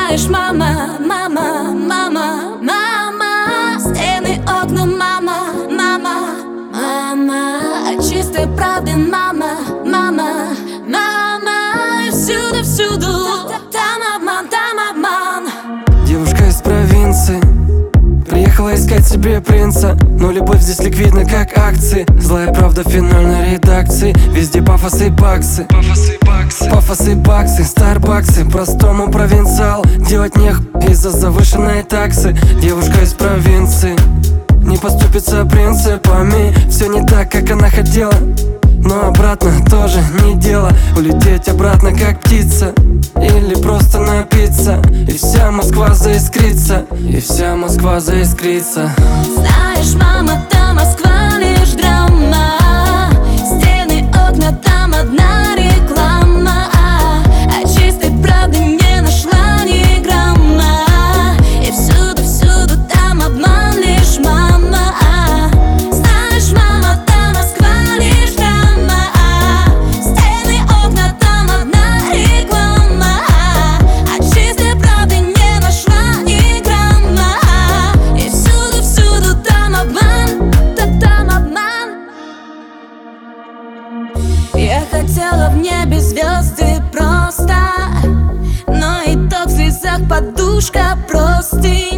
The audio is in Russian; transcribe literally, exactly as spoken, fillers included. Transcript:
Знаешь, мама, мама, мама, мама, стены, окна, мама, мама, мама, от чистой правды, мама, мама, мама, и всюду, всюду там обман, там обман. Девушка из провинции приехала искать себе принца, но любовь здесь ликвидна, как акции. Злая правда в финальной редакции. Везде пафос и баксы, пафос и баксы, пафос и баксы, старбаксы. Простому провинциал делать нех из-за завышенной таксы. Девушка из провинции не поступится принципами. Все не так, как она хотела, но обратно тоже не дело. Улететь обратно, как птица, или просто напиться, и вся Москва заискрится, и вся Москва заискрится. Знаешь, мама, там Москва лишь драма. Стены, окна, там одна реклама. А чистой правды не нашла ни грамма. И всюду, всюду там обман лишь, мама. Знаешь, мама, там Москва лишь драма. Стены, окна, там одна реклама. А чистой правды не нашла ни грамма. И всюду, всюду там обман, да там обман. Я хотела в небе звезды просто, но итог в слезах, подушка, простынь.